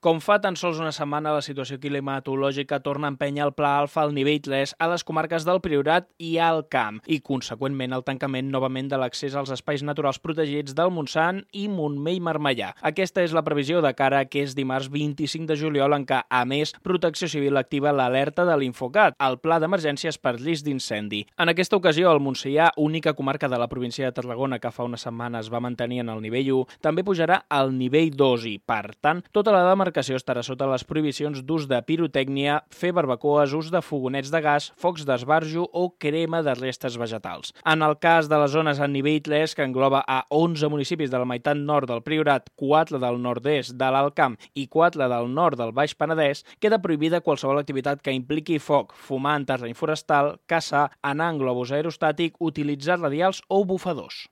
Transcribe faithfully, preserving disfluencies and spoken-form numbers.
Com fa tan sols una setmana, la situació climatològica torna a empènyer el Pla Alfa al nivell tres a les comarques del Priorat i Alt Camp i, conseqüentment, el tancament novament de l'accés als espais naturals protegits del Montsant i Montmell-Marmellà. Aquesta és la previsió de cara a que és dimarts vint-i-cinc de juliol en què, a més, Protecció Civil activa l'alerta de l'Infocat, el Pla d'Emergències per risc d'incendi. En aquesta ocasió, el Montsià, única comarca de la província de Tarragona que fa una setmana es va mantenir en el nivell u, també pujarà al nivell dos i, per tant, tota la demarcació estarà sota les prohibicions d'ús de pirotècnia, fer barbacoes, ús de fogonets de gas, focs d'esbarjo o crema de restes vegetals. En el cas de les zones a nivell tres, que engloba a onze municipis de la meitat nord del Priorat, quatre del nord-est de l'Alt Camp i quatre del nord del Baix Penedès, queda prohibida qualsevol activitat que impliqui foc, fumar en terreny forestal, caçar, anar en globus aerostàtic, utilitzar radials o bufadors.